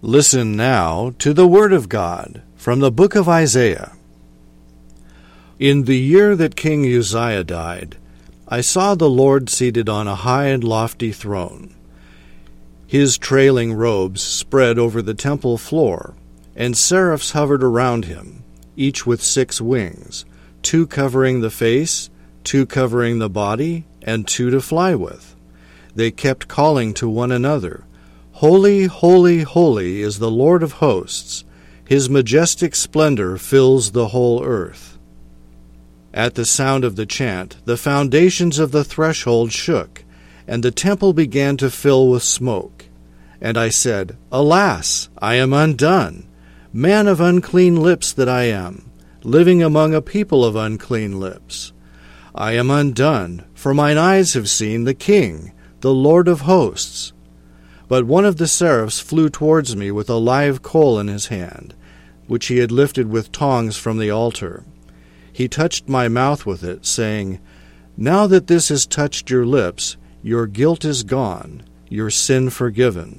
Listen now to the Word of God from the book of Isaiah. In the year that King Uzziah died, I saw the Lord seated on a high and lofty throne. His trailing robes spread over the temple floor, and seraphs hovered around him, each with 6 wings, 2 covering the face, 2 covering the body, and 2 to fly with. They kept calling to one another, "Holy, holy, holy is the Lord of hosts. His majestic splendor fills the whole earth." At the sound of the chant, the foundations of the threshold shook, and the temple began to fill with smoke. And I said, "Alas, I am undone, man of unclean lips that I am, living among a people of unclean lips. I am undone, for mine eyes have seen the King, the Lord of hosts." But one of the seraphs flew towards me with a live coal in his hand, which he had lifted with tongs from the altar. He touched my mouth with it, saying, "Now that this has touched your lips, your guilt is gone, your sin forgiven."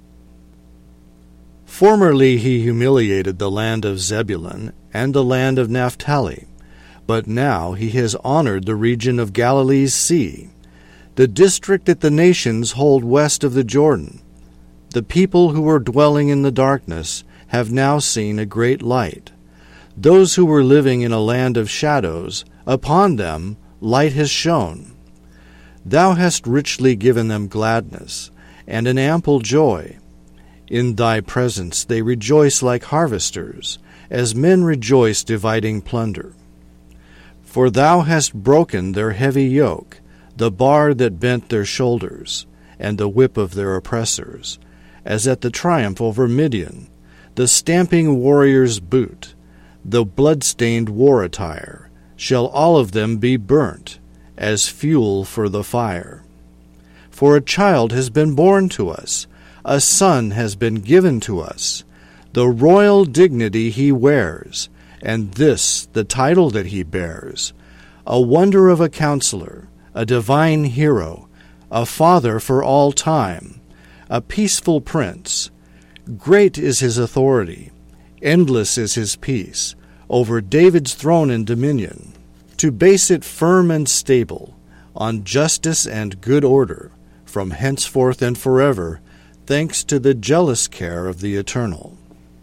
Formerly he humiliated the land of Zebulun and the land of Naphtali, but now he has honored the region of Galilee's sea, the district that the nations hold west of the Jordan. The people who were dwelling in the darkness have now seen a great light. Those who were living in a land of shadows, upon them light has shone. Thou hast richly given them gladness, and an ample joy. In thy presence they rejoice like harvesters, as men rejoice dividing plunder. For thou hast broken their heavy yoke, the bar that bent their shoulders, and the whip of their oppressors, as at the triumph over Midian, the stamping warrior's boot, the blood-stained war attire, shall all of them be burnt, as fuel for the fire. For a child has been born to us, a son has been given to us. The royal dignity he wears, and this the title that he bears, a wonder of a counselor, a divine hero, a father for all time, a peaceful prince. Great is his authority, endless is his peace, over David's throne and dominion, to base it firm and stable, on justice and good order, from henceforth and forever, thanks to the jealous care of the Eternal.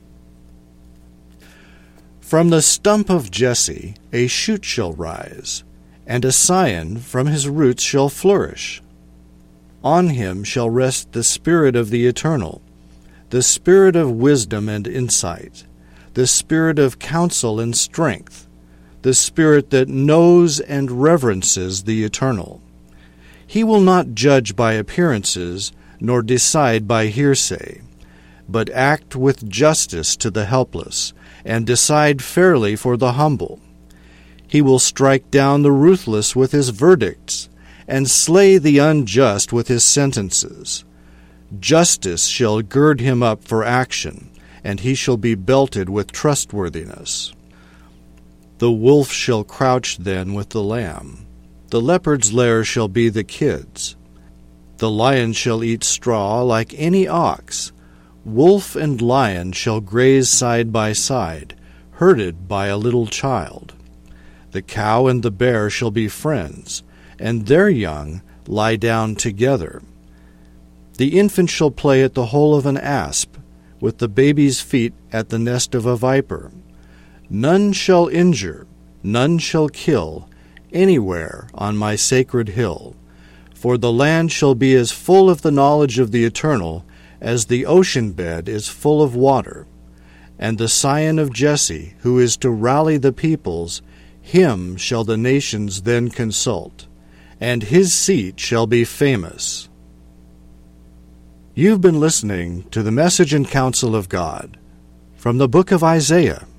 From the stump of Jesse a shoot shall rise, and a scion from his roots shall flourish. On him shall rest the Spirit of the Eternal, the Spirit of wisdom and insight, the Spirit of counsel and strength, the Spirit that knows and reverences the Eternal. He will not judge by appearances, nor decide by hearsay, but act with justice to the helpless, and decide fairly for the humble. He will strike down the ruthless with his verdicts, and slay the unjust with his sentences. Justice shall gird him up for action, and he shall be belted with trustworthiness. The wolf shall crouch then with the lamb. The leopard's lair shall be the kids. The lion shall eat straw like any ox. Wolf and lion shall graze side by side, herded by a little child. The cow and the bear shall be friends, and their young lie down together. The infant shall play at the hole of an asp, with the baby's feet at the nest of a viper. None shall injure, none shall kill, anywhere on my sacred hill. For the land shall be as full of the knowledge of the Eternal as the ocean bed is full of water. And the scion of Jesse, who is to rally the peoples, him shall the nations then consult, and his seat shall be famous. You've been listening to the Message and Counsel of God from the book of Isaiah.